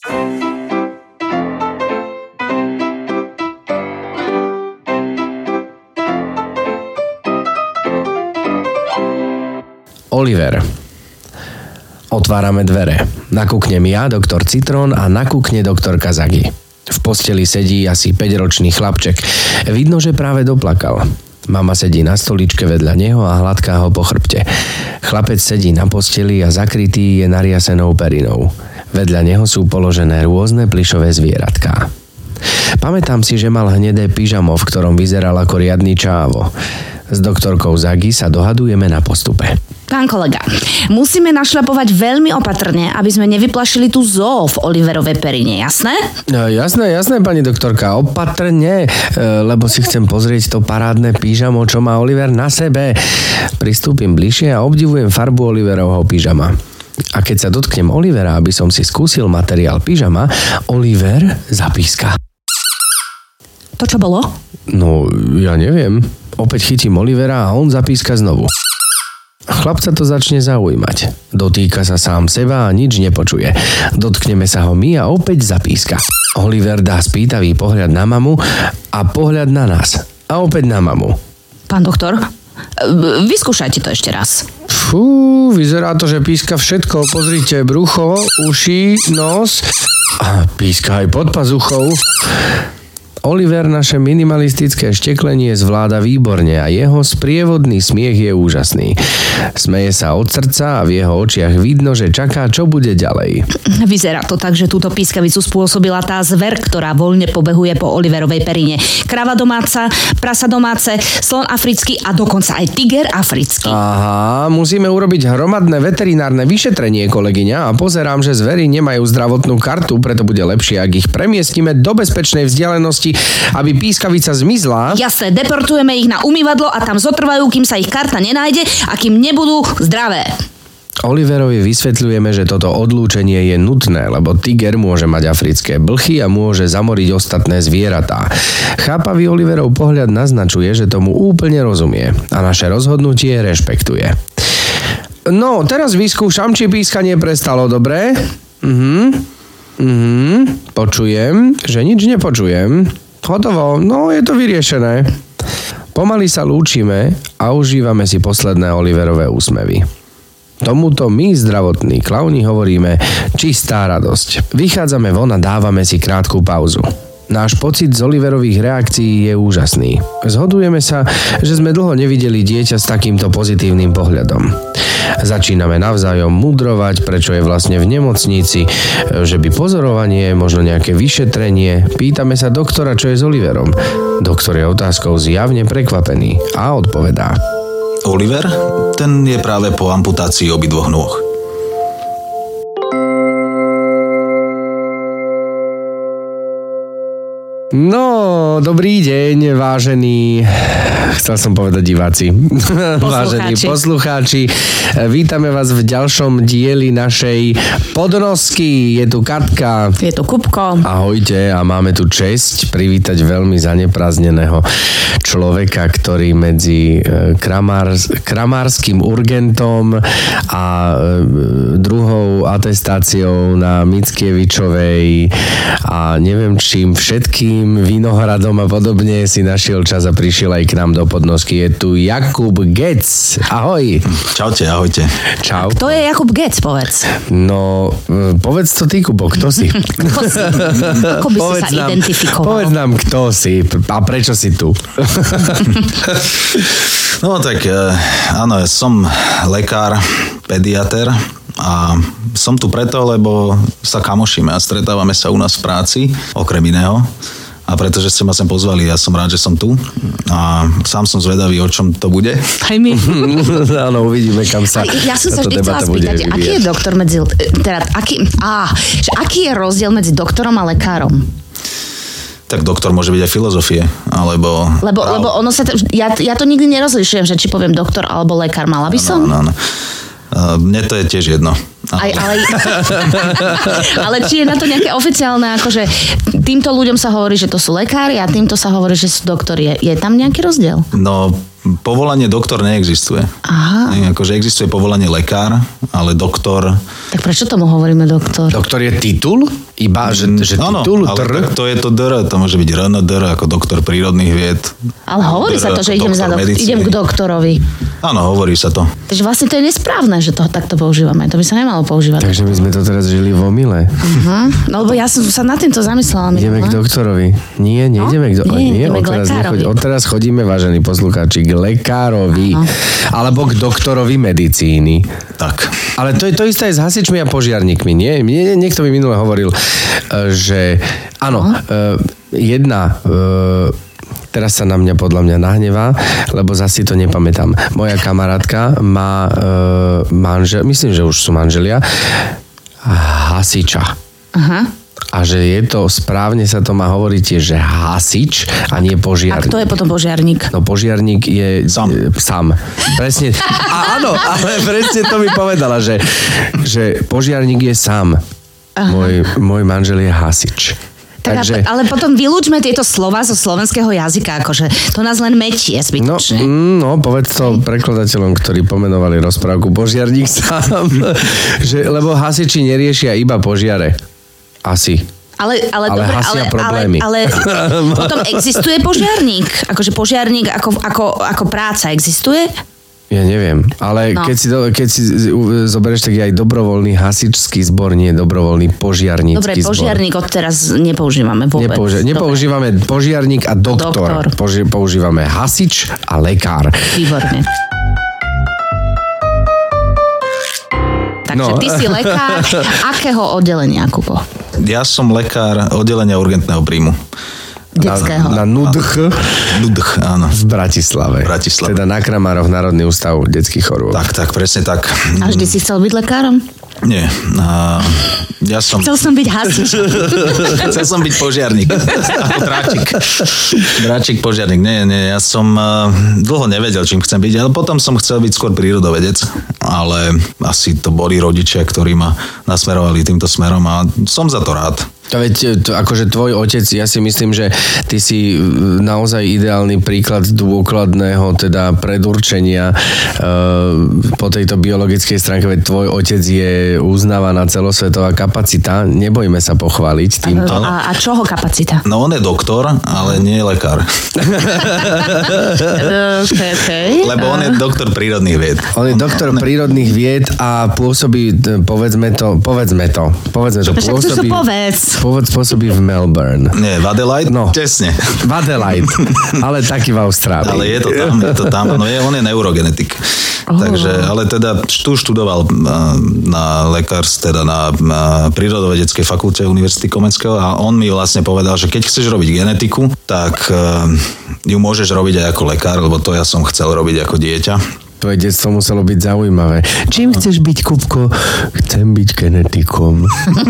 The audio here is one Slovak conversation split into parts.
Oliver. Otvárame dvere. Nakúknem ja, doktor Citrón, a nakúkne doktorka Zagi. V posteli sedí asi 5-ročný chlapček. Vidno, že práve doplakal. Mama sedí na stoličke vedľa neho a hladká ho po chrbte. Chlapec sedí na posteli a zakrytý je nariasenou perinou. Vedľa neho sú položené rôzne plyšové zvieratká. Pamätám si, že mal hnedé pyžamo, v ktorom vyzeral ako riadny čávo. S doktorkou Zagi sa dohadujeme na postupe. Pán kolega, musíme našľapovať veľmi opatrne, aby sme nevyplašili tú zoo v Oliverovej perine, jasné? Jasné, pani doktorka, opatrne, lebo si chcem pozrieť to parádne pyžamo, čo má Oliver na sebe. Pristúpim bližšie a obdivujem farbu Oliverovho pyžama. A keď sa dotknem Olivera, aby som si skúsil materiál pyžama, Oliver zapíska. To čo bolo? No, ja neviem. Opäť chytím Olivera a on zapíska znovu. Chlapca to začne zaujímať. Dotýka sa sám seba a nič nepočuje. Dotkneme sa ho my a opäť zapíska. Oliver dá spýtavý pohľad na mamu a pohľad na nás. A opäť na mamu. Pán doktor, vyskúšajte to ešte raz. Fú, vyzerá to, že píska všetko. Pozrite, brucho, uši, nos a píska aj pod pazuchou. Oliver naše minimalistické šteklenie zvláda výborne a jeho sprievodný smiech je úžasný. Smeje sa od srdca a v jeho očiach vidno, že čaká, čo bude ďalej. Vyzerá to tak, že túto pískavicu spôsobila tá zver, ktorá voľne pobehuje po Oliverovej perine. Krava domáca, prasa domáce, slon africký a dokonca aj tiger africký. Aha, musíme urobiť hromadné veterinárne vyšetrenie, kolegyňa, a pozerám, že zvery nemajú zdravotnú kartu, preto bude lepšie, ak ich premiestnime do bezpečnej vzdialenosti, aby pískavica zmizla. Jasné, deportujeme ich na umývadlo a tam zotrvajú, kým sa ich karta nenájde a kým nebudú zdravé. Oliverovi vysvetľujeme, že toto odlúčenie je nutné, lebo tiger môže mať africké blchy a môže zamoriť ostatné zvieratá. Chápavý Oliverov pohľad naznačuje, že tomu úplne rozumie a naše rozhodnutie rešpektuje. No, teraz vyskúšam, či pískanie prestalo, dobre? Počujem, že nič nepočujem. Hotovo, no je to vyriešené. Pomaly sa lúčime a užívame si posledné Oliverové úsmevy. Tomuto my, zdravotní klauni, hovoríme čistá radosť. Vychádzame von a dávame si krátku pauzu. Náš pocit z Oliverových reakcií je úžasný. Zhodujeme sa, že sme dlho nevideli dieťa s takýmto pozitívnym pohľadom. Začíname navzájom mudrovať, prečo je vlastne v nemocnici, že by pozorovanie, možno nejaké vyšetrenie. Pýtame sa doktora, čo je s Oliverom. Doktor je otázkou zjavne prekvapený a odpovedá. Oliver? Ten je práve po amputácii obidvoch nôh. No, dobrý deň, vážení, chcel som povedať diváci, vážení poslucháči. Vítame vás v ďalšom dieli našej podnosky. Je tu Katka. Je tu Kupko. Ahojte, a máme tu česť privítať veľmi zaneprázdneného človeka, ktorý medzi kramárskym urgentom a druhou atestáciou na Mickievičovej a neviem čím všetkým, Vinohradom a podobne si našiel čas a prišiel aj k nám do podnosky. Je tu Jakub Gec. Ahoj. Čaute, ahojte. Čau. Kto je Jakub Gec, povedz? No, povedz to ty, Kubo, kto si? Ako by si sa identifikoval? Povedz nám, kto si a prečo si tu. No tak, áno, ja som lekár, pediater a som tu preto, lebo sa kamošíme a stretávame sa u nás v práci, okrem iného. A pretože ste ma sem pozvali, ja som rád, že som tu. A sám som zvedavý, o čom to bude. Aj my. Áno, uvidíme, kam sa ja som sa vždy chcela spýtať, aký je doktor medzi... aký je rozdiel medzi doktorom a lekárom? Tak doktor môže byť aj filozofie, alebo... Lebo ono sa... Ja to nikdy nerozlišujem, že či poviem doktor alebo lekár. Mala by som? Áno. Mne to je tiež jedno. Ale či je na to nejaké oficiálne, akože týmto ľuďom sa hovorí, že to sú lekári a týmto sa hovorí, že sú doktori. Je tam nejaký rozdiel? No, povolanie doktor neexistuje. Aha. Akože existuje povolanie lekár, ale doktor... Tak prečo tomu hovoríme doktor? Doktor je titul? Iba, že Áno, titul? ale to je to DR, to môže byť RNDR ako doktor prírodných vied. Ale hovorí sa to, že idem k doktorovi. Áno, hovorí sa to. Takže vlastne to je nesprávne, že to takto používame. To by sa nemalo používať. Takže my sme to teraz žili v omyle. No lebo ja som sa nad týmto zamyslela. Ideme k doktorovi. Nie, nejdeme k doktorovi. Nie, ideme k lekárovi. Odteraz chodíme, vážení poslucháči, k lekárovi. Áno. Alebo k doktorovi medicíny. Tak. Ale to je to isté aj s hasičmi a požiarníkmi, nie? Niekto mi minule hovoril, že áno, teraz sa na mňa podľa mňa nahnevá, lebo zasi to nepamätám. Moja kamarátka má manžel, myslím, že už sú manželia, hasiča. Aha. A že je to, správne sa to má hovoriť tiež, že hasič a nie požiarník. A kto je potom požiarník? No požiarník je sám. Presne. A áno, ale presne to mi povedala, že požiarník je sám. Môj manžel je hasič. Takže... Ale potom vylúčme tieto slova zo slovenského jazyka, akože to nás len metie zbytočne. No, povedz to prekladateľom, ktorí pomenovali rozprávku Požiarník sám, lebo hasiči neriešia iba požiare. Asi. Ale hasia problémy. Ale potom existuje požiarník? Akože požiarník ako práca existuje? Ja neviem, ale no. keď si zoberieš, tak je aj dobrovoľný hasičský zbor, nie dobrovoľný požiarnícky zbor. Dobre, požiarník odteraz nepoužívame vôbec. Nepoužívame požiarník a doktor. Používame hasič a lekár. Výborne. Takže ty si lekár akého oddelenia, Kubo? Ja som lekár oddelenia urgentného príjmu. Detského. Na NUDH. NUDH, áno. V Bratislave. Teda na Kramároch, Národný ústav detských chorôb. Tak, presne tak. A vždy si chcel byť lekárom? Nie. Chcel som byť hasič. Chcel som byť požiarník. Ako dráčik požiarník. Nie. Ja som dlho nevedel, čím chcem byť, ale potom som chcel byť skôr prírodovedec. Ale asi to boli rodičia, ktorí ma nasmerovali týmto smerom a som za to rád. Akože tvoj otec, ja si myslím, že ty si naozaj ideálny príklad dôkladného teda predurčenia po tejto biologickej stránke, veď tvoj otec je uznávaná celosvetová kapacita, nebojme sa pochváliť týmto. A čoho kapacita? No on je doktor, ale nie je lekár. Okay. Lebo on je doktor prírodných vied. On je doktor prírodných vied a pôsobí, povedzme to. Pôsobí v Melbourne. Nie, v Adelaide? No. Tesne. V Adelaide, ale taký v Austrálii. Ale je to tam. No on je neurogenetik. Takže, ale teda tu študoval na teda na prírodovedeckej fakulte Univerzity Komenského a on mi vlastne povedal, že keď chceš robiť genetiku, tak ju môžeš robiť aj ako lekár, lebo to ja som chcel robiť ako dieťa. Tvoje detstvo muselo byť zaujímavé. Čím chceš byť, Kupko? Chcem byť genetikom.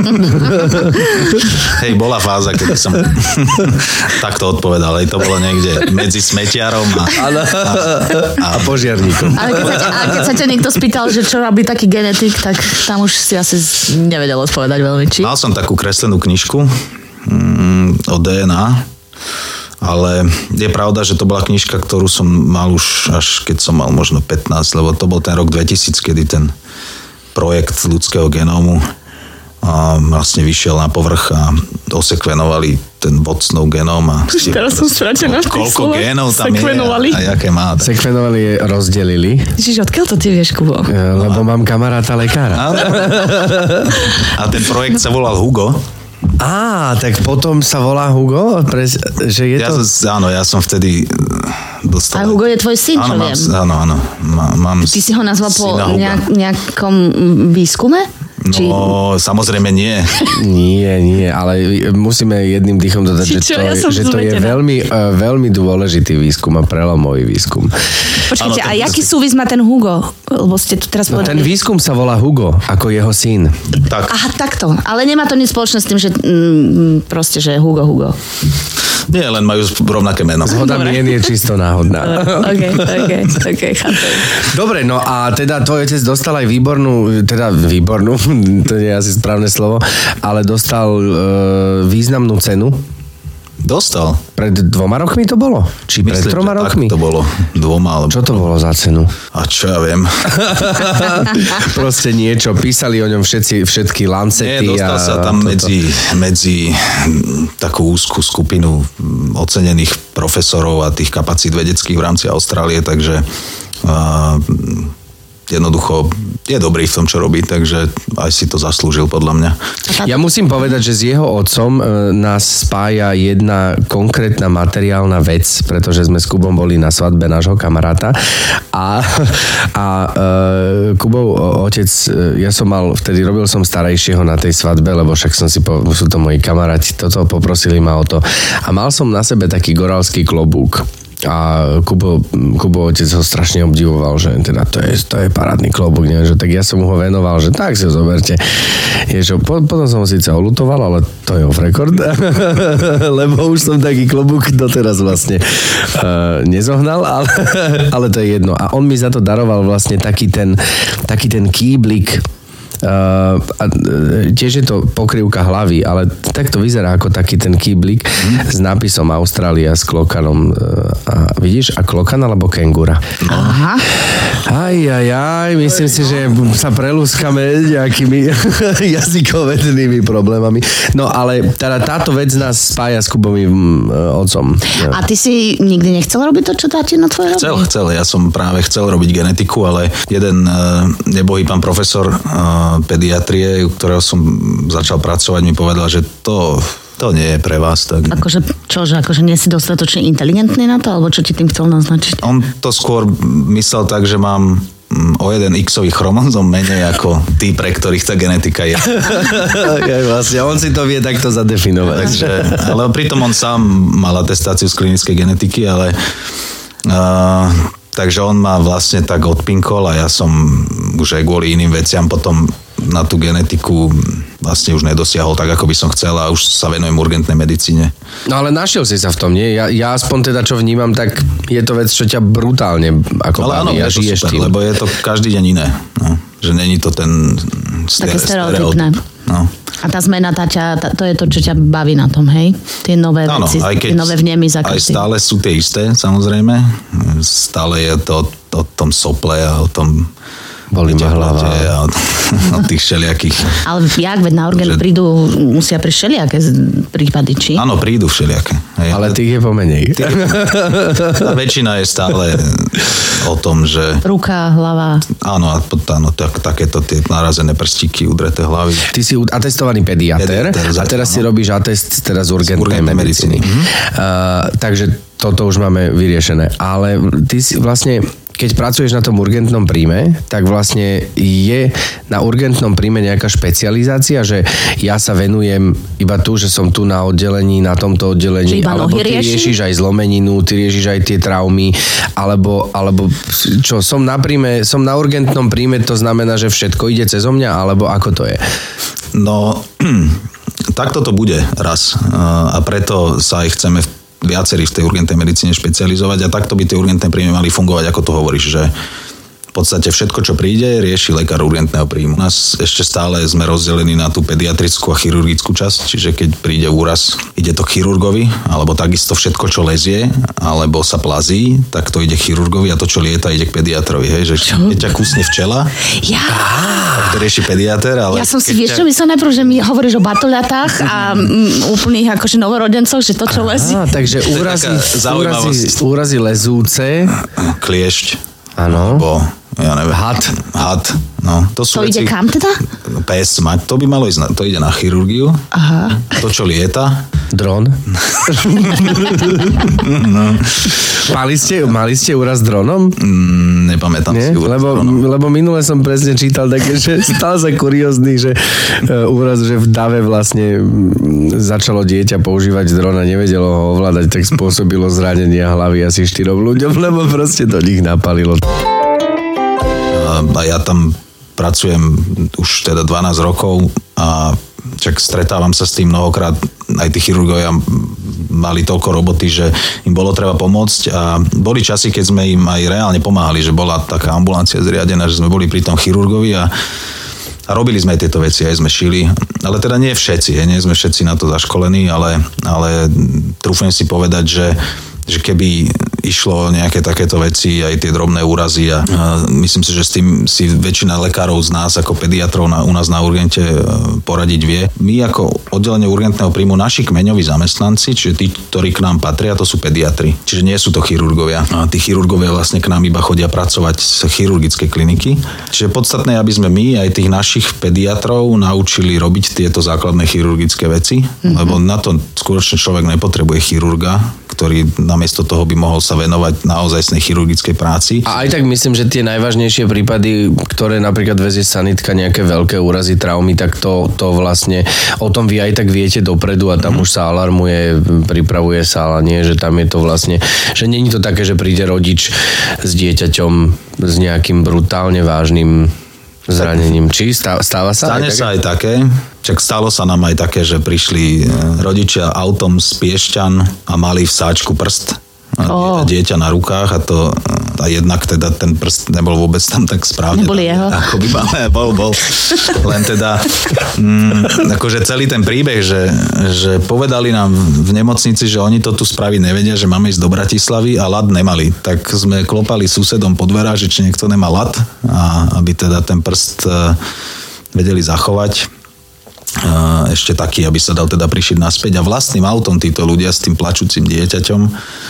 Hej, bola fáza, keď som takto odpovedal. Hej, to bolo niekde medzi smetiarom a požiarníkom. Ale keď sa ťa niekto spýtal, že čo robí taký genetik, tak tam už si asi nevedel odpovedať veľmi. Či? Mal som takú kreslenú knižku o DNA, ale je pravda, že to bola knižka, ktorú som mal už až keď som mal možno 15, lebo to bol ten rok 2000, kedy ten projekt ľudského genómu vlastne vyšiel na povrch a osekvenovali ten Watsonov genóm. Teraz som stratená v tých koľko génov tam sekvenovali. Je a jaké má. Sekvenovali, rozdelili. Čiže odkiaľ to ty vieš, Kubo? Lebo mám kamaráta lekára. A ten projekt sa volal Hugo. Tak potom sa volá Hugo? Že je to... Áno, ja som vtedy dostal... A Hugo je tvoj syn, čo viem. Áno. Mám ty si ho nazval po nejakom výskume? No, samozrejme nie. Nie, ale musíme jedným dýchom dodať, že to je veľmi, veľmi dôležitý výskum a prelomový výskum. Počkajte, a jaký súvis má ten Hugo? Lebo ste tu teraz povedali. Ten výskum sa volá Hugo, ako jeho syn. Tak. Aha, takto. Ale nemá to nič spoločné s tým, že proste, že Hugo. Nie, len majú rovnaké meno. Zhoda mien je čisto náhodná. Okay, chápem. Dobre, no a teda tvoj otec dostal aj výbornú, to nie je asi správne slovo, ale dostal významnú cenu. Dostal. Pred 2 rokmi to bolo? Či pred 3 rokmi? Tak to bolo 2 alebo... Čo to bolo za cenu? A čo ja viem. Proste niečo, písali o ňom všetky lancety. Nie, dostal sa tam medzi takú úzkú skupinu ocenených profesorov a tých kapacít vedeckých v rámci Austrálie, takže jednoducho je dobrý v tom, čo robí, takže aj si to zaslúžil podľa mňa. Ja musím povedať, že s jeho otcom nás spája jedna konkrétna materiálna vec, pretože sme s Kubom boli na svadbe nášho kamaráta a Kubov otec, ja som mal, vtedy robil som starejšieho na tej svadbe, lebo však sú to moji kamaráti, toto poprosili ma o to. A mal som na sebe taký goralský klobúk. A Kubo otec ho strašne obdivoval, že teda to je parádny klobúk, nie? Že tak ja som mu ho venoval, že tak si ho zoberte. Potom som ho síce oľutoval, ale to je off record, lebo už som taký klobúk doteraz vlastne nezohnal, ale to je jedno. A on mi za to daroval vlastne taký ten kýblik. Tiež je to pokrývka hlavy, ale tak to vyzerá ako taký ten kýblik s nápisom Austrália s klokanom. A vidíš? A klokan alebo kengura. Aha. Aj, myslím si, že sa prelúskame nejakými jazykovednými problémami. No ale teda táto vec nás spája s Kubovým otcom. A ty si nikdy nechcel robiť to, čo tatino tvoje robí? Chcel. Ja som práve chcel robiť genetiku, ale jeden nebohý pán profesor pediatrie, u ktorého som začal pracovať, mi povedal, že to nie je pre vás. Tak... Akože nie si dostatočne inteligentný na to, alebo čo ti tým chcel naznačiť? On to skôr myslel tak, že mám o jeden X-ový chromozom menej ako tí, pre ktorých tá genetika je. Vlastne, on si to vie takto zadefinovať. Ale pritom on sám mal atestáciu z klinickej genetiky, ale takže on ma vlastne tak odpinkol a ja som už aj kvôli iným veciam potom na tú genetiku vlastne už nedosiahol tak, ako by som chcel a už sa venujem urgentnej medicíne. No ale našiel si sa v tom, nie? Ja aspoň teda, čo vnímam, tak je to vec, čo ťa brutálne ako baví a žiješ tým. Lebo je to každý deň iné. No. Že není to ten také stereotypné. No. A tá zmena, to je to, čo ťa baví na tom, hej? Tie nové veci, tie nové vnemy za aj stále sú tie isté, samozrejme. Stále je to o tom sople a o tom bolí ma hlava. A o tých všelijakých. Ale jak, veď na orgán prídu, musia pri všelijaké prípady, či? Áno, prídu všelijaké. Ale tých je pomenej. Tá väčšina je stále o tom, že... Ruka, hlava. Áno, takéto tie narazené prstíky, udreté hlavy. Ty si atestovaný pediatér a teraz si robíš atest z urgentnej medicíny. Takže toto už máme vyriešené. Ale ty si vlastne... Keď pracuješ na tom urgentnom príjme, tak vlastne je na urgentnom príjme nejaká špecializácia, že ja sa venujem iba tu, že som tu na oddelení, na tomto oddelení, alebo ty riešiš aj zlomeninu, ty riešiš aj tie traumy, alebo čo, som na urgentnom príjme, to znamená, že všetko ide cezo mňa, alebo ako to je? No, takto to bude raz. A preto sa aj chceme viacerí v tej urgentnej medicíne špecializovať a takto by tie urgentné príjmy mali fungovať, ako to hovoríš, že v podstate všetko, čo príde, rieši lekár urgentného príjmu. U nás ešte stále sme rozdelení na tú pediatrickú a chirurgickú časť, čiže keď príde úraz, ide to k chirurgovi, alebo takisto všetko, čo lezie, alebo sa plazí, tak to ide k chirurgovi a to, čo lieta, ide k pediatrovi. Hej? Že keď ťa kusne včela, tak to rieši pediater, ale... Ja som si, vieš čo, myslel najprv, že mi hovoríš o batoľatách a úplných akože novorodencoch, že to, čo lezie. Takže úrazy lezúce. Kliešť. Áno. Alebo, ja neviem. Had. No, to ide kam teda? Pes mať, to by malo ísť, to ide na chirurgiu. Aha. To, čo lieta. Dron. No. Mali ste úraz dronom? Nepamätám si úraz dronom. Lebo minule som presne čítal také, že stal sa kuriózny, že úraz, že v dave vlastne začalo dieťa používať dron a nevedelo ho ovládať, tak spôsobilo zranenia hlavy asi 4 ľuďom, lebo proste to nich napalilo. A ja tam pracujem už teda 12 rokov a čak stretávam sa s tým mnohokrát. Aj tí chirurgovia mali toľko roboty, že im bolo treba pomôcť a boli časy, keď sme im aj reálne pomáhali, že bola taká ambulancia zriadená, že sme boli pri tom chirurgovi a robili sme aj tieto veci, aj sme šili ale teda nie všetci, nie sme všetci na to zaškolení, ale trúfam si povedať, že keby išlo o nejaké takéto veci, aj tie drobné úrazy a myslím si, že s tým si väčšina lekárov z nás ako pediatrov u nás na urgente poradiť vie. My ako oddelenie urgentného príjmu, naši kmeňoví zamestnanci, čiže tí, ktorí k nám patria, to sú pediatri. Čiže nie sú to chirurgovia. A tí chirurgovia vlastne k nám iba chodia pracovať z chirurgickej kliniky. Čiže podstatné, aby sme my aj tých našich pediatrov naučili robiť tieto základné chirurgické veci, lebo na to skutočne človek nepotrebuje chirurga, ktorý namiesto toho by mohol sa venovať naozajstnej chirurgickej práci. A aj tak myslím, že tie najvážnejšie prípady, ktoré napríklad vezie sanitka, nejaké veľké úrazy, traumy, tak to vlastne o tom vy aj tak viete dopredu a tam už sa alarmuje, pripravuje sa, ale nie, že tam je to vlastne, že nie je to také, že príde rodič s dieťaťom s nejakým brutálne vážnym zranením. Či stáva sa? Stane sa aj také. Čak stalo sa nám aj také, že prišli rodičia autom z Piešťan a mali v sáčku prst. A dieťa na rukách a jednak teda ten prst nebol vôbec tam tak správne. Neboli jeho. Ako by bol. Len teda akože celý ten príbeh, že povedali nám v nemocnici, že oni to tu spraviť nevedia, že máme ísť do Bratislavy a ľad nemali. Tak sme klopali susedom po dverách, že či niekto nemá ľad a aby teda ten prst vedeli zachovať. Ešte taký, aby sa dal teda prišiť naspäť a vlastným autom títo ľudia s tým plačúcim dieťaťom,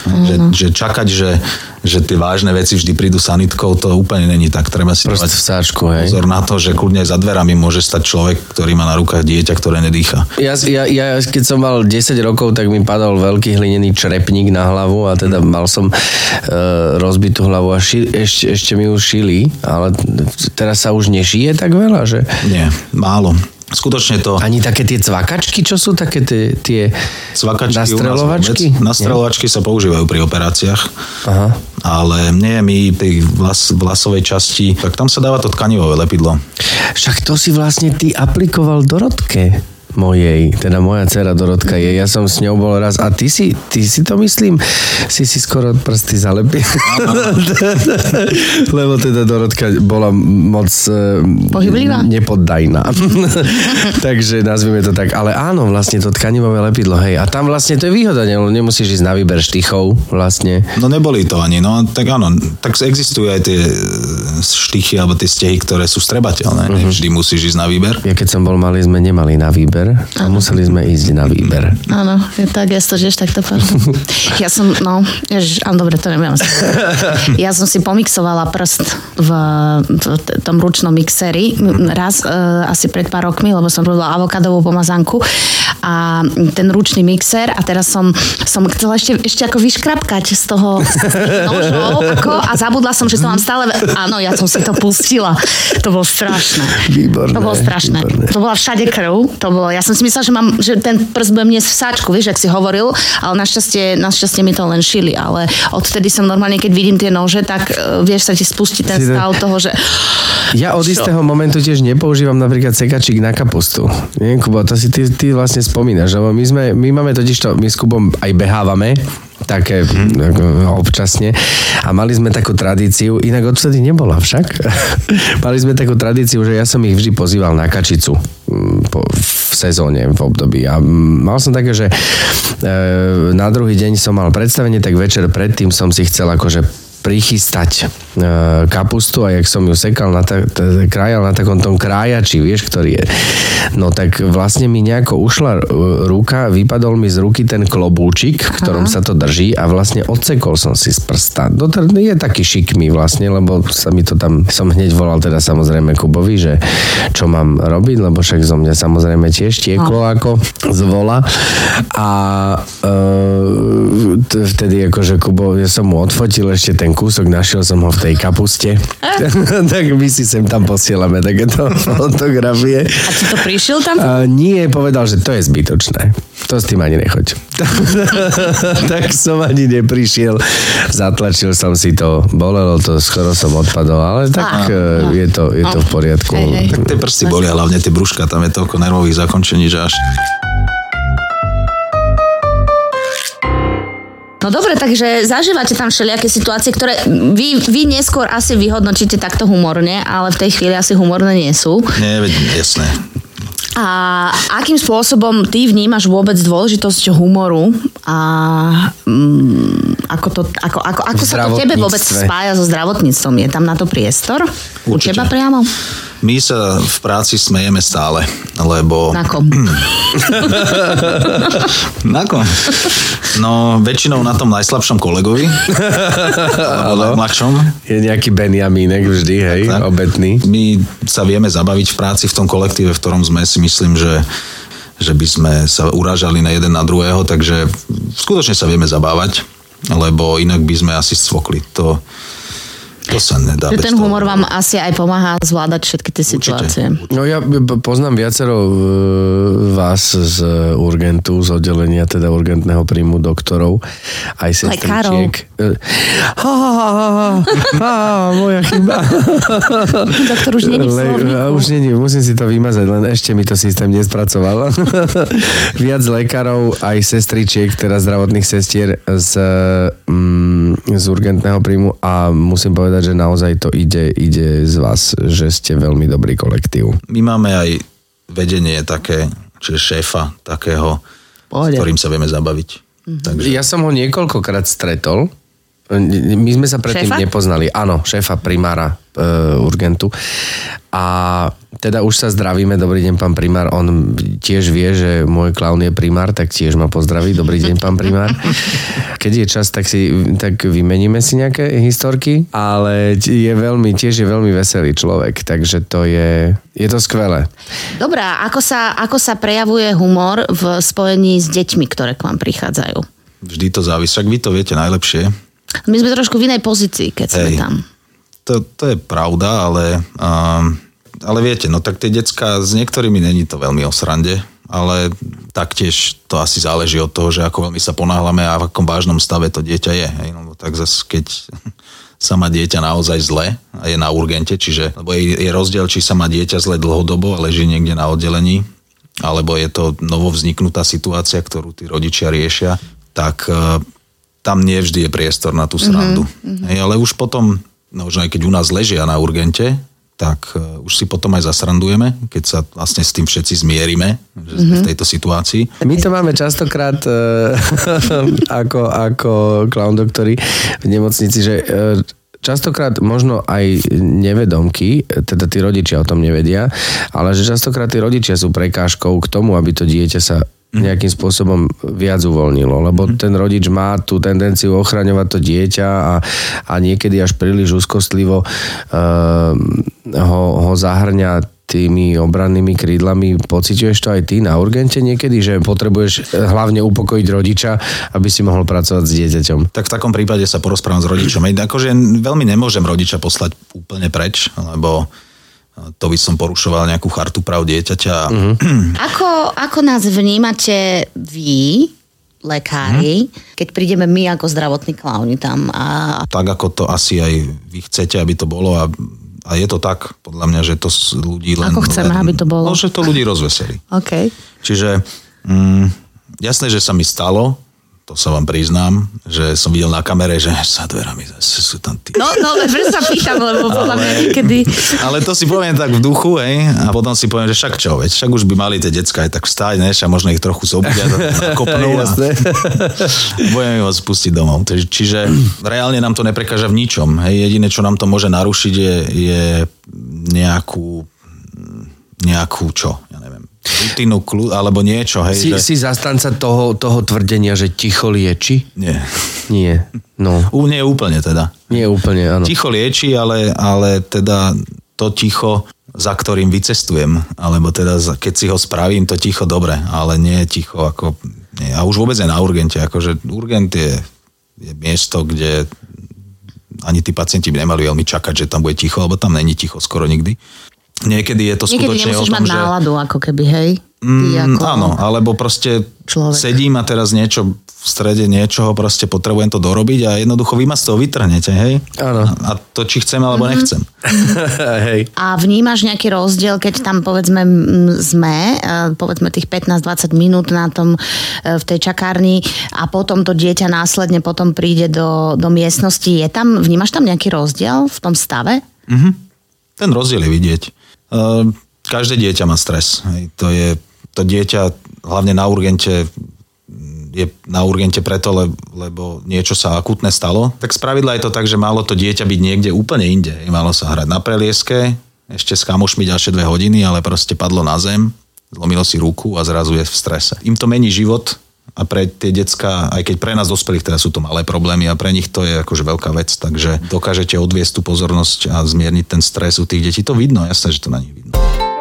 že čakať, že tie vážne veci vždy prídu sanitkou, to úplne není tak. Treba si dávať pozor na to, že kľudne aj za dverami môže stať človek, ktorý má na rukách dieťa, ktoré nedýcha. Ja keď som mal 10 rokov, tak mi padol veľký hlinený črepník na hlavu a teda mal som rozbitú hlavu a ešte mi už šili, ale teraz sa už nešije tak veľa, že? Nie, málo. Skutočne to... Ani také tie cvakačky, čo sú také tie nastreľovačky? Nastreľovačky sa používajú pri operáciách. Aha. Ale nie, my tej vlasovej časti, tak tam sa dáva to tkanivové lepidlo. Však to si vlastne ty aplikoval Dorotke mojej, teda moja dcera Dorotka je, ja som s ňou bol raz a ty si to myslím, si skoro prsty zalepil. Lebo teda Dorotka bola moc nepoddajná. Takže nazvime to tak, ale áno, vlastne to tkanivové lepidlo, hej, a tam vlastne to je výhoda, nemusíš ísť na výber štychov vlastne. No neboli to ani, no tak áno, tak existujú aj tie štychy alebo tie stehy, ktoré sú strebateľné, nevždy musíš ísť na výber. Ja keď som bol malý, sme nemali na výber a museli sme ísť na výber. Áno, tak ja to tiež takto poviem. Ja som, dobre, to neviem. Ja som si pomixovala prst v tom ručnom mixeri raz, asi pred pár rokmi, lebo som robila avokádovú pomazánku a ten ručný mixer a teraz som chcela ešte ako vyškrapkať z toho nožov a zabudla som, že to mám stále... Áno, ja som si to pustila. To bolo strašné. Výborné. To bolo strašné. Výborné. To bola všade krv. Ja som si myslela, že ten prst budem niesť v sáčku, vieš, ak si hovoril, ale našťastie mi to len šili, ale odtedy som normálne, keď vidím tie nože, tak vieš, sa ti spustí ten stav toho, že... Ja od istého momentu tiež nepoužívam napríklad sekačík na kapustu. Nie, Kubo, to si ty vlastne spomínaš, lebo my máme totižto, my s Kubom aj behávame, také občasne. A mali sme takú tradíciu, inak odvtedy nebola však. Mali sme takú tradíciu, že ja som ich vždy pozýval na kačicu v sezóne, v období. A mal som také, že na druhý deň som mal predstavenie, tak večer predtým som si chcel akože prichystať kapustu a jak som ju sekal, krájal na takom tom krájači, vieš, ktorý je. No tak vlastne mi nejako ušla ruka, vypadol mi z ruky ten klobúčik, v ktorom sa to drží a vlastne odsekol som si z prsta. Je taký šikmý vlastne, lebo sa mi to tam, som hneď volal teda samozrejme Kubovi, že čo mám robiť, lebo však zo mňa samozrejme tiež tieklo ako z vola. A vtedy akože Kubo, ja som mu odfotil ešte ten kúsok, našiel som ho v tej kapuste. Tak my si sem tam posielame takéto fotografie. A ti to prišiel tam? Nie, povedal, že to je zbytočné. To s tým ani nechoď. Tak som ani neprišiel. Zatlačil som si to, bolelo to, skoro som odpadol, ale tak je to v poriadku. Tak tie prsty bolia, hlavne tie brúška, tam je toľko nervových zakončení, že až... No dobre, takže zažívate tam všelijaké situácie, ktoré vy neskôr asi vyhodnotíte takto humorne, ale v tej chvíli asi humorné nie sú. Nie, jasné. A akým spôsobom ty vnímaš vôbec dôležitosť humoru a ako sa to tebe vôbec spája so zdravotníctvom? Je tam na to priestor? Určite. U teba priamo? My sa v práci smejeme stále, lebo... Na kom? Na kom? No, väčšinou na tom najslabšom kolegovi. Alebo najmladšom. Je nejaký Benjamínek vždy, hej, tak. Obetný. My sa vieme zabaviť v práci v tom kolektíve, v ktorom sme, si myslím, že by sme sa urážali na jeden na druhého, takže skutočne sa vieme zabávať, lebo inak by sme asi scvokli. To sa nedá. Ten humor vám asi aj pomáha zvládať všetky tie situácie. Určite. No ja poznám viacero vás z urgentu, z oddelenia teda urgentného príjmu doktorov, aj sestričiek. Moja chyba. Doktor už není v slovníku. Už není, musím si to vymazať, len ešte mi to systém nespracoval. Viac lekárov, aj sestričiek, teda zdravotných sestier z urgentného príjmu a musím povedať, že naozaj to ide z vás, že ste veľmi dobrý kolektív. My máme aj vedenie také, čiže šéfa takého, s ktorým sa vieme zabaviť. Takže... Ja som ho niekoľkokrát stretol. My sme sa predtým nepoznali. Áno, šéfa primára urgentu. A teda už sa zdravíme. Dobrý deň, pán primár. On tiež vie, že môj klaun je primár, tak tiež ma pozdraví. Dobrý deň, pán primár. Keď je čas, tak vymeníme si nejaké historky, ale tiež je veľmi veselý človek, takže to je skvelé. Dobrá, ako sa prejavuje humor v spojení s deťmi, ktoré k vám prichádzajú? Vždy to závisí, však vy to viete najlepšie. My sme trošku v inej pozícii, keď sme tam. To je pravda, ale viete, no tak tie decká s niektorými není to veľmi o srande, ale taktiež to asi záleží od toho, že ako veľmi sa ponáhľame a v akom vážnom stave to dieťa je. Hej? No, tak zase keď sa má dieťa naozaj zle a je na urgente, lebo je rozdiel, či sa má dieťa zle dlhodobo a leží niekde na oddelení, alebo je to novovzniknutá situácia, ktorú tí rodičia riešia, tak tam nie vždy je priestor na tú srandu. Hej, ale už potom, možno aj keď u nás ležia na urgente, tak už si potom aj zasrandujeme, keď sa vlastne s tým všetci zmierime, že sme v tejto situácii. My to máme častokrát ako clown doktori v nemocnici, že častokrát možno aj nevedomky, teda tí rodičia o tom nevedia, ale že častokrát tí rodičia sú prekážkou k tomu, aby to dieťa sa nejakým spôsobom viac uvoľnilo, lebo ten rodič má tú tendenciu ochraňovať to dieťa a niekedy až príliš úzkostlivo ho zahrňa tými obrannými krídlami. Pociťuješ to aj ty na urgente niekedy, že potrebuješ hlavne upokojiť rodiča, aby si mohol pracovať s dieťaťom? Tak v takom prípade sa porozprávam s rodičom. Akože veľmi nemôžem rodiča poslať úplne preč, lebo to by som porušoval nejakú chartu práv dieťaťa. Ako nás vnímate vy, lekári, keď prídeme my ako zdravotní klauni tam? Tak ako to asi aj vy chcete, aby to bolo a je to tak, podľa mňa, že to ľudí len... Ako chceme, aby to bolo? No, že to ľudí rozveselí. Okay. Čiže jasné, že sa mi stalo, to sa vám priznám, že som videl na kamere, že za dverami zase sú tam tí. No, preto sa pýtam, lebo podľa mňa niekedy... Ale to si poviem tak v duchu, a potom si poviem, že však čo, veď, však už by mali tie decká aj tak vstať, a možno ich trochu zobudia, nakopnú a budeme ho spustiť domov. Čiže reálne nám to neprekáža v ničom. Hej. Jediné, čo nám to môže narušiť, je nejakú čo, ja neviem, rutinu, alebo niečo. Hej, si zastanca toho tvrdenia, že ticho lieči? Nie. No. Nie úplne teda. Nie úplne, áno. Ticho lieči, ale teda to ticho, za ktorým vycestujem, alebo teda keď si ho spravím, to ticho dobre, ale nie ticho ako... Nie. A už vôbec je na urgente. Akože urgent je miesto, kde ani tí pacienti by nemali veľmi čakať, že tam bude ticho, lebo tam není ticho skoro nikdy. Niekedy je to skutočne o tom, že... Niekedy nemusíš mať náladu, ako keby, hej? Áno, alebo proste človek. Sedím a teraz niečo v strede niečoho, proste potrebujem to dorobiť a jednoducho vy ma z toho vytrhnete, hej? Áno. A to či chcem, alebo nechcem. Hej. A vnímaš nejaký rozdiel, keď tam povedzme povedzme tých 15-20 minút na tom, v tej čakárni a potom to dieťa následne potom príde do miestnosti. Vnímaš tam nejaký rozdiel v tom stave? Ten rozdiel je vidieť. Každé dieťa má stres. Hej. To dieťa hlavne na urgente je na urgente preto, lebo niečo sa akútne stalo. Tak spravidla je to tak, že malo to dieťa byť niekde úplne inde. Malo sa hrať na prelieske, ešte s kamošmi ďalšie 2 hodiny, ale proste padlo na zem, zlomilo si ruku a zrazu je v strese. Im to mení život a pre tie decká, aj keď pre nás dospelých teda sú to malé problémy a pre nich to je akože veľká vec, takže dokážete odviesť tú pozornosť a zmierniť ten stres u tých detí. To vidno, jasné, že to na nich vidno.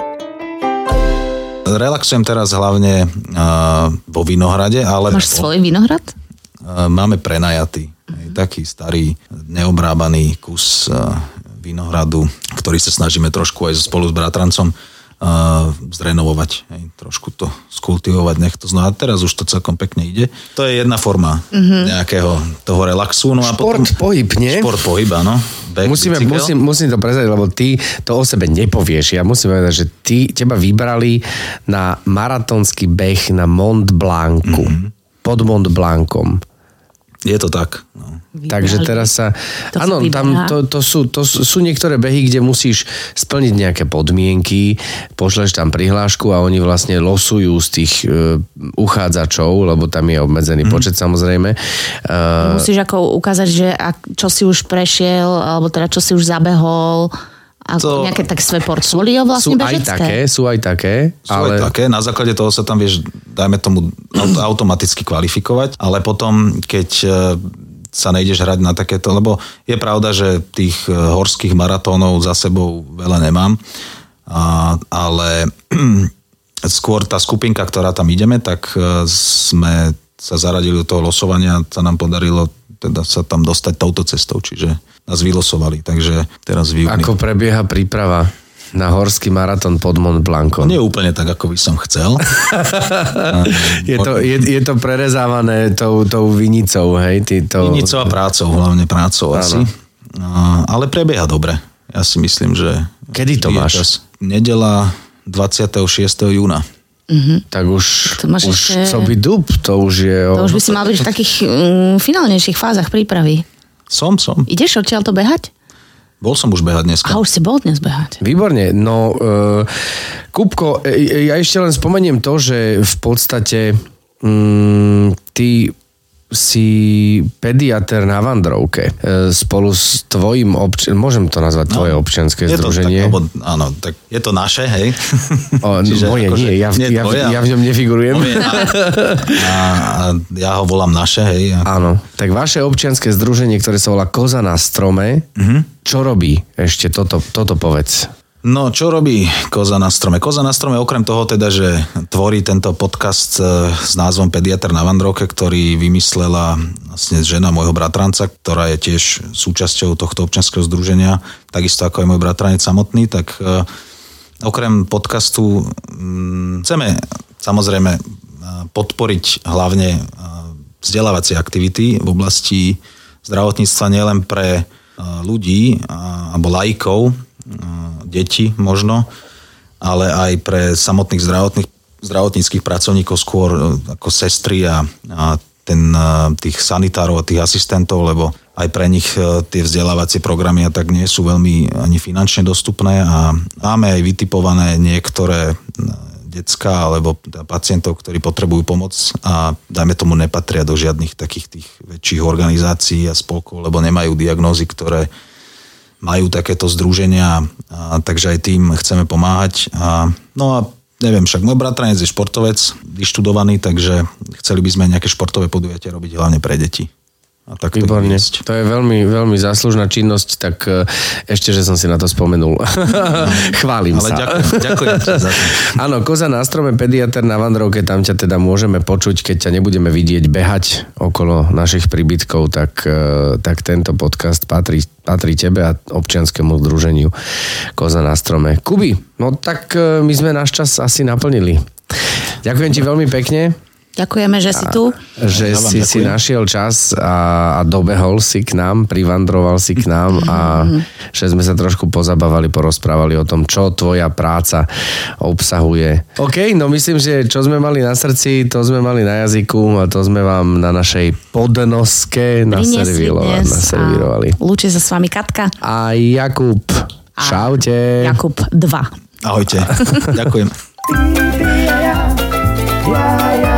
Relaxujem teraz hlavne vo Vinohrade, ale... Máš svoj vinohrad? Máme prenajatý. Taký starý, neobrábaný kus vinohradu, ktorý sa snažíme trošku aj spolu s bratrancom zrenovovať. Trošku to skultivovať, nech to znamená. Teraz už to celkom pekne ide. To je jedna forma nejakého toho relaxu. No a šport, potom, pohyb, nie? Šport, pohyb, áno. Musím to prezrieť, lebo ty to o sebe nepovieš. Ja musím povedať, že teba vybrali na maratónsky beh na Mont Blancu. Pod Mont Blancom. Je to tak. No. Takže teraz sa... Áno, tam to sú niektoré behy, kde musíš splniť nejaké podmienky, pošleš tam prihlášku a oni vlastne losujú z tých uchádzačov, lebo tam je obmedzený počet samozrejme. Musíš ako ukázať, že čo si už prešiel, alebo teda čo si už zabehol... A nejaké tak svoje portfólio vlastne bežecké? Sú aj také. Na základe toho sa tam vieš, dajme tomu, automaticky kvalifikovať, ale potom, keď sa nejdeš hrať na takéto, lebo je pravda, že tých horských maratónov za sebou veľa nemám, ale skôr tá skupinka, ktorá tam ideme, tak sme sa zaradili do toho losovania, sa nám podarilo teda sa tam dostať touto cestou, čiže nás vylosovali, takže teraz Ako prebieha príprava na horský maratón pod Mont Blancom? Nie je úplne tak, ako by som chcel. je to prerezávané tou vinicou, hej? Vinicou a prácou, hlavne prácou asi. Ale prebieha dobre. Ja si myslím, že... Kedy to máš? Nedeľa 26. júna. Tak už co by dub, to už je... To už by si mal byť v takých finálnejších fázach prípravy. Som. Ideš odtiaľ to behať? Bol som už behať dneska. A už si bol dnes behať. Výborne. No, Kupko, ja ešte len spomeniem to, že v podstate ty si pediater na Vandrovke. Spolu s tvojim môžem to nazvať tvoje občianske združenie? Áno, tak je to naše, hej? Moje nie, ja v ňom nefigurujem. A ja ho volám naše, hej? Áno, tak vaše občianske združenie, ktoré sa volá Koza na strome, čo robí? Ešte toto povedz. No, čo robí Koza na strome? Koza na strome okrem toho teda, že tvorí tento podcast s názvom Pediater na Vandrovke, ktorý vymyslela vlastne žena môjho bratranca, ktorá je tiež súčasťou tohto občianskeho združenia, takisto ako aj môj bratranec samotný, tak okrem podcastu chceme samozrejme podporiť hlavne vzdelávacie aktivity v oblasti zdravotníctva nielen pre ľudí alebo laikov, deti možno, ale aj pre samotných zdravotníckych pracovníkov, skôr ako sestry a tých sanitárov a tých asistentov, lebo aj pre nich tie vzdelávacie programy a tak nie sú veľmi ani finančne dostupné a máme aj vytipované niektoré decká alebo pacientov, ktorí potrebujú pomoc a dajme tomu nepatria do žiadnych takých tých väčších organizácií a spolkov, lebo nemajú diagnózy, ktoré majú takéto združenia, takže aj tým chceme pomáhať. No a neviem, však môj bratranec je športovec, vyštudovaný, takže chceli by sme nejaké športové podujatia robiť hlavne pre deti. Výborne. To je veľmi, veľmi záslužná činnosť, tak ešte, že som si na to spomenul. Chválim sa. Ďakujem za to. Áno, Koza na strome, pediater na Vandrovke, tam ťa teda môžeme počuť, keď ťa nebudeme vidieť behať okolo našich príbytkov, tak tento podcast patrí tebe a občianskému združeniu Koza na strome. Kubi, no tak my sme náš čas asi naplnili. Ďakujem ti veľmi pekne. Ďakujeme, že si tu. Že si našiel čas a dobehol si k nám, privandroval si k nám a že sme sa trošku pozabávali, porozprávali o tom, čo tvoja práca obsahuje. OK, no myslím, že čo sme mali na srdci, to sme mali na jazyku a to sme vám na našej podnoske naservírovali. Lúči sa s vami Katka. A Jakub. Čaute. Jakub 2. Ahojte. Ďakujem.